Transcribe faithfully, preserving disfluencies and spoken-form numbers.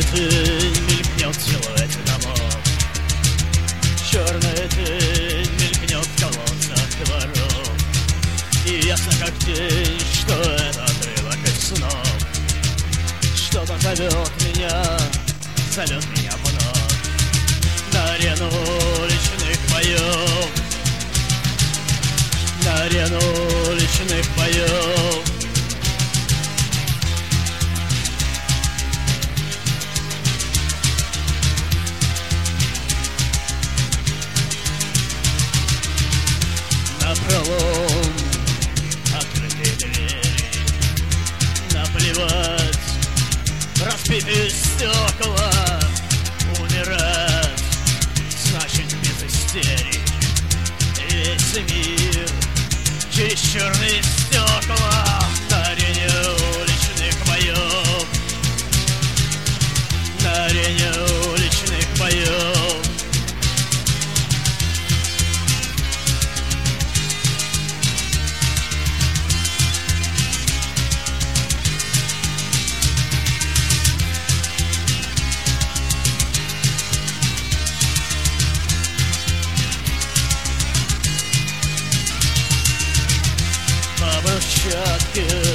тень мелькнет в силуэте домов. Черная тень мелькнет в колодцах дворов. И ясно как день, что это отрывок из снов. Что-то зовет меня, зовет меня вновь на арену уличных боев, на арену уличных боев. Напролом открытые двери, наплевать разбитые стекла. Умирать значит без истерик. Весь мир через черные стекла на арене уличных боев, на арене уличных боев. Брусчатке